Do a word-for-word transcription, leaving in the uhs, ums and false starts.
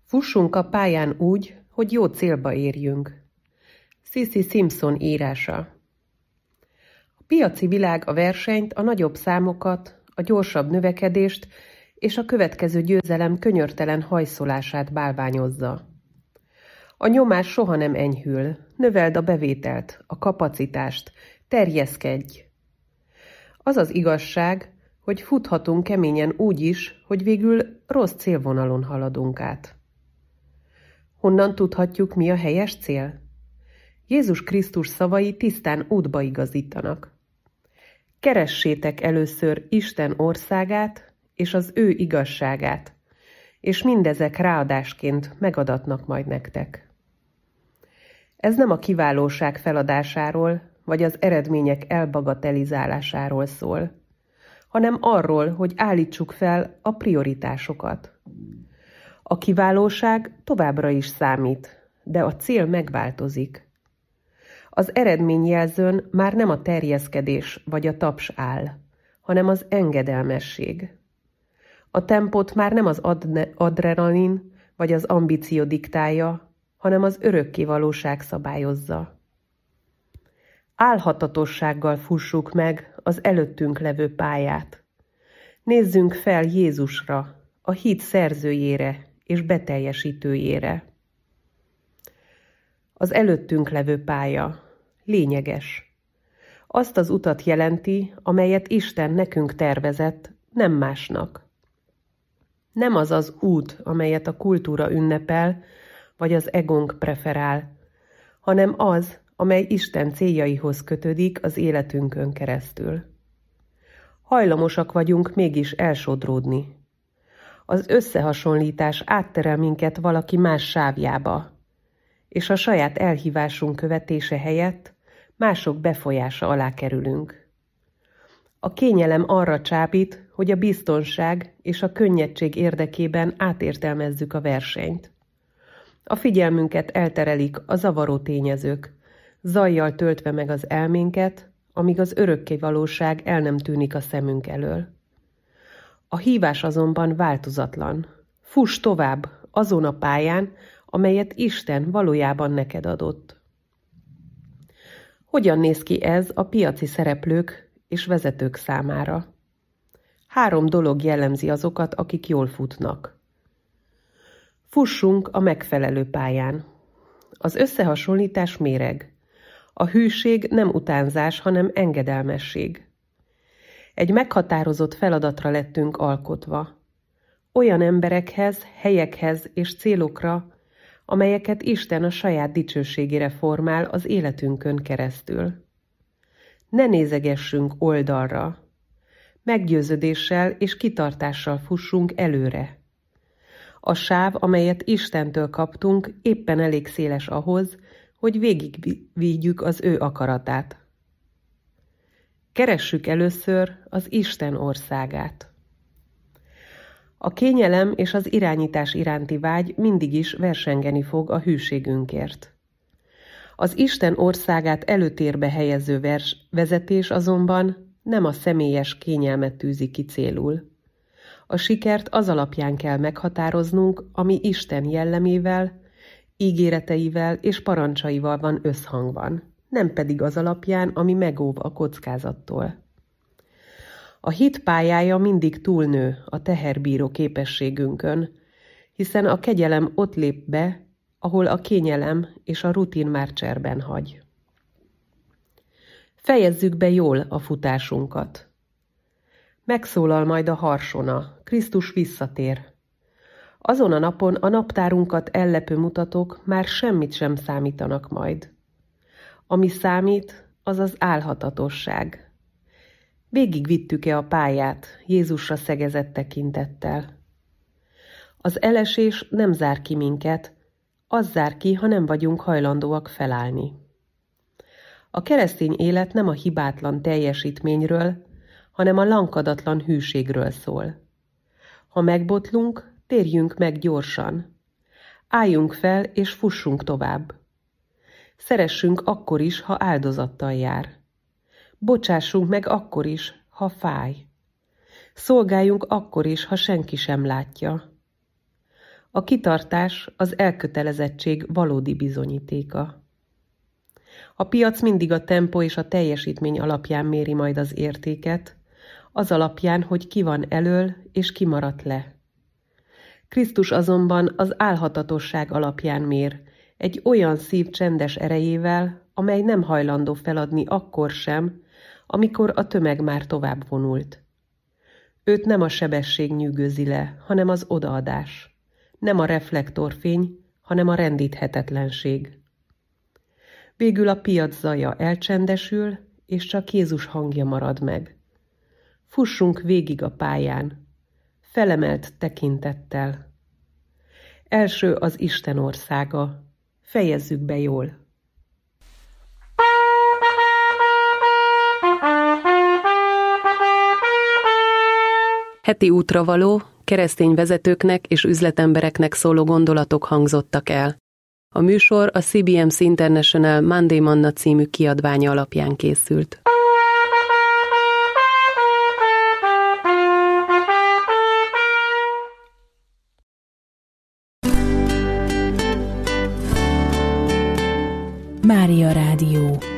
Fussunk a pályán úgy, hogy jó célba érjünk. Sissy Simpson írása. A piaci világ a versenyt, a nagyobb számokat, a gyorsabb növekedést és a következő győzelem könyörtelen hajszolását bálványozza. A nyomás soha nem enyhül, növeld a bevételt, a kapacitást, terjeszkedj. Az az igazság, hogy futhatunk keményen úgy is, hogy végül rossz célvonalon haladunk át. Honnan tudhatjuk, mi a helyes cél? Jézus Krisztus szavai tisztán útba igazítanak. Keressétek először Isten országát és az ő igazságát, és mindezek ráadásként megadatnak majd nektek. Ez nem a kiválóság feladásáról, vagy az eredmények elbagatelizálásáról szól, hanem arról, hogy állítsuk fel a prioritásokat. A kiválóság továbbra is számít, de a cél megváltozik. Az eredményjelzőn már nem a terjeszkedés vagy a taps áll, hanem az engedelmesség. A tempót már nem az adrenalin vagy az ambíció diktálja, hanem az örökké valóság szabályozza. Álhatatossággal fussuk meg az előttünk levő pályát. Nézzünk fel Jézusra, a hit szerzőjére és beteljesítőjére. Az előttünk levő pálya lényeges. Azt az utat jelenti, amelyet Isten nekünk tervezett, nem másnak. Nem az az út, amelyet a kultúra ünnepel, vagy az egónk preferál, hanem az, amely Isten céljaihoz kötődik az életünkön keresztül. Hajlamosak vagyunk mégis elsodródni. Az összehasonlítás átterel minket valaki más sávjába, és a saját elhívásunk követése helyett mások befolyása alá kerülünk. A kényelem arra csábít, hogy a biztonság és a könnyedség érdekében átértelmezzük a versenyt. A figyelmünket elterelik a zavaró tényezők, zajjal töltve meg az elménket, amíg az örökké valóság el nem tűnik a szemünk elől. A hívás azonban változatlan. Fuss tovább azon a pályán, amelyet Isten valójában neked adott. Hogyan néz ki ez a piaci szereplők és vezetők számára? Három dolog jellemzi azokat, akik jól futnak. Fussunk a megfelelő pályán. Az összehasonlítás méreg. A hűség nem utánzás, hanem engedelmesség. Egy meghatározott feladatra lettünk alkotva. Olyan emberekhez, helyekhez és célokra, amelyeket Isten a saját dicsőségére formál az életünkön keresztül. Ne nézegessünk oldalra. Meggyőződéssel és kitartással fussunk előre. A sáv, amelyet Istentől kaptunk, éppen elég széles ahhoz, hogy végigvigyük az ő akaratát. Keressük először az Isten országát. A kényelem és az irányítás iránti vágy mindig is versengeni fog a hűségünkért. Az Isten országát előtérbe helyező vers vezetés azonban nem a személyes kényelmet tűzi ki célul. A sikert az alapján kell meghatároznunk, ami Isten jellemével, ígéreteivel és parancsaival van összhangban, nem pedig az alapján, ami megóv a kockázattól. A hit pályája mindig túlnő a teherbíró képességünkön, hiszen a kegyelem ott lép be, ahol a kényelem és a rutin már cserben hagy. Fejezzük be jól a futásunkat. Megszólal majd a harsona, Krisztus visszatér. Azon a napon a naptárunkat ellepő mutatók már semmit sem számítanak majd. Ami számít, az az álhatatosság. Végigvittük-e a pályát Jézusra szegezett tekintettel? Az elesés nem zár ki minket, az zár ki, ha nem vagyunk hajlandóak felállni. A keresztény élet nem a hibátlan teljesítményről, hanem a lankadatlan hűségről szól. Ha megbotlunk, térjünk meg gyorsan. Álljunk fel és fussunk tovább. Szeressünk akkor is, ha áldozattal jár. Bocsássunk meg akkor is, ha fáj. Szolgáljunk akkor is, ha senki sem látja. A kitartás az elkötelezettség valódi bizonyítéka. A piac mindig a tempó és a teljesítmény alapján méri majd az értéket, az alapján, hogy ki van elöl és ki maradt le. Krisztus azonban az álhatatosság alapján mér, egy olyan szív csendes erejével, amely nem hajlandó feladni akkor sem, amikor a tömeg már tovább vonult. Őt nem a sebesség nyűgözi le, hanem az odaadás. Nem a reflektorfény, hanem a rendíthetetlenség. Végül a piac zaja elcsendesül, és csak Jézus hangja marad meg. Fussunk végig a pályán, felemelt tekintettel. Első az Isten országa. Fejezzük be jól. Heti útravaló, keresztény vezetőknek és üzletembereknek szóló gondolatok hangzottak el. A műsor a cé bé em cé International Monday Manna című kiadványa alapján készült. Mária Rádió.